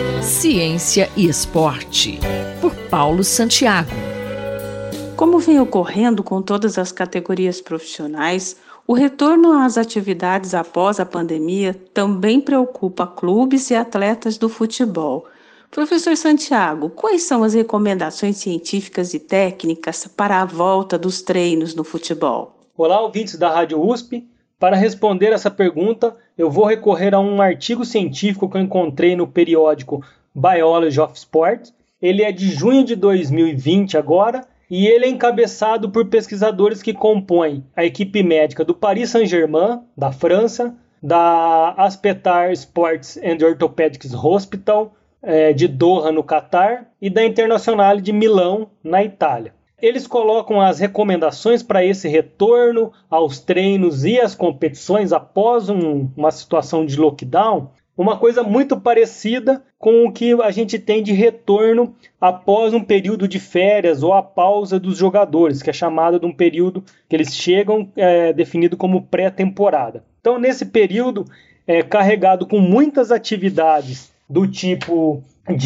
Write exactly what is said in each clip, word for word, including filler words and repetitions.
Ciência e Esporte, por Paulo Santiago. Como vem ocorrendo com todas as categorias profissionais, o retorno às atividades após a pandemia também preocupa clubes e atletas do futebol. Professor Santiago, quais são as recomendações científicas e técnicas para a volta dos treinos no futebol? Olá, ouvintes da Rádio U S P. Para responder essa pergunta, eu vou recorrer a um artigo científico que eu encontrei no periódico Biology of Sport. Ele é de junho de dois mil e vinte agora, e ele é encabeçado por pesquisadores que compõem a equipe médica do Paris Saint-Germain, da França, da Aspetar Sports and Orthopedics Hospital, é, de Doha, no Catar, e da Internazionale de Milão, na Itália. Eles colocam as recomendações para esse retorno aos treinos e às competições após um, uma situação de lockdown, uma coisa muito parecida com o que a gente tem de retorno após um período de férias ou a pausa dos jogadores, que é chamado de um período que eles chegam é, definido como pré-temporada. Então, nesse período, é carregado com muitas atividades do tipo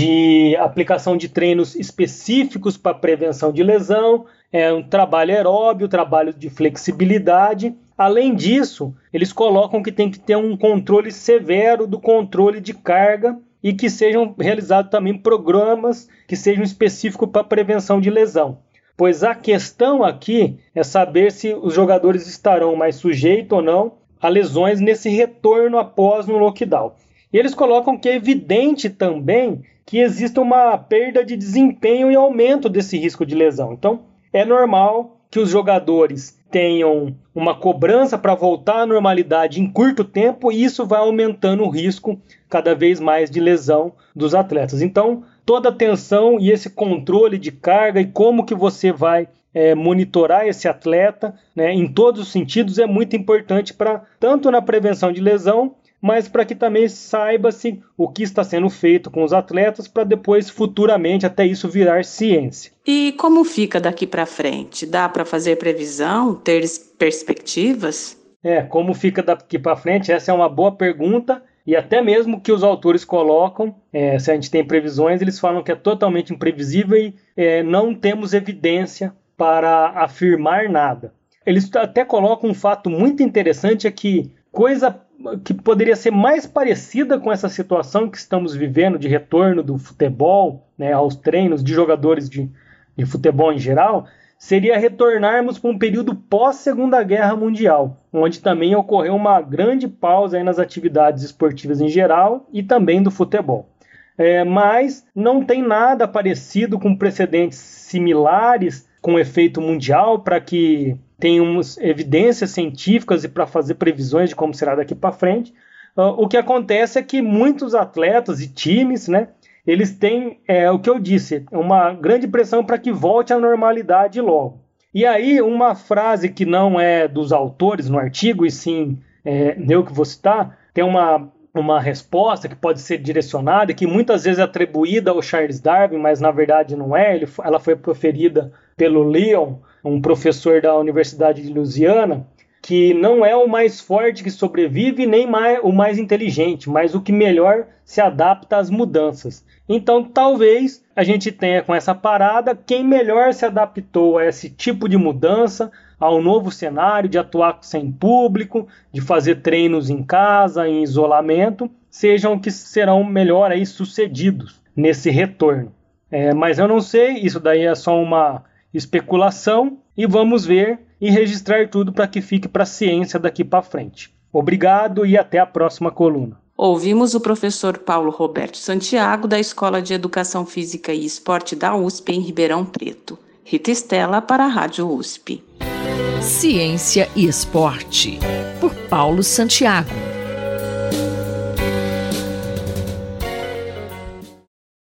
de aplicação de treinos específicos para prevenção de lesão, é um trabalho aeróbio, trabalho de flexibilidade. Além disso, eles colocam que tem que ter um controle severo do controle de carga e que sejam realizados também programas que sejam específicos para prevenção de lesão. Pois a questão aqui é saber se os jogadores estarão mais sujeitos ou não a lesões nesse retorno após no lockdown. E eles colocam que é evidente também que existe uma perda de desempenho e aumento desse risco de lesão. Então, é normal que os jogadores tenham uma cobrança para voltar à normalidade em curto tempo e isso vai aumentando o risco cada vez mais de lesão dos atletas. Então, toda a atenção e esse controle de carga e como que você vai é, monitorar esse atleta, né, em todos os sentidos é muito importante para tanto na prevenção de lesão, mas para que também saiba-se o que está sendo feito com os atletas para depois, futuramente, até isso virar ciência. E como fica daqui para frente? Dá para fazer previsão, ter perspectivas? É, como fica daqui para frente? Essa é uma boa pergunta e até mesmo que os autores colocam, é, se a gente tem previsões, eles falam que é totalmente imprevisível e é, não temos evidência para afirmar nada. Eles até colocam um fato muito interessante, é que coisa que poderia ser mais parecida com essa situação que estamos vivendo de retorno do futebol, né, aos treinos de jogadores de, de futebol em geral, seria retornarmos para um período pós-Segunda Guerra Mundial, onde também ocorreu uma grande pausa aí nas atividades esportivas em geral e também do futebol. É, mas não tem nada parecido com precedentes similares com efeito mundial para que tenhamos evidências científicas e para fazer previsões de como será daqui para frente. Uh, o que acontece é que muitos atletas e times, né, eles têm, é, o que eu disse, uma grande pressão para que volte à normalidade logo. E aí, uma frase que não é dos autores no artigo, e sim é, eu que vou citar, tem uma, uma resposta que pode ser direcionada, que muitas vezes é atribuída ao Charles Darwin, mas na verdade não é, ele, ela foi proferida pelo Leon, um professor da Universidade de Louisiana, que não é o mais forte que sobrevive, nem mais, o mais inteligente, mas o que melhor se adapta às mudanças. Então, talvez a gente tenha com essa parada quem melhor se adaptou a esse tipo de mudança, ao novo cenário de atuar sem público, de fazer treinos em casa, em isolamento, sejam que serão melhor aí sucedidos nesse retorno. É, mas eu não sei, isso daí é só uma especulação e vamos ver e registrar tudo para que fique para a ciência daqui para frente. Obrigado e até a próxima coluna. Ouvimos o professor Paulo Roberto Santiago, da Escola de Educação Física e Esporte da U S P em Ribeirão Preto. Rita Estela para a Rádio U S P. Ciência e Esporte, por Paulo Santiago.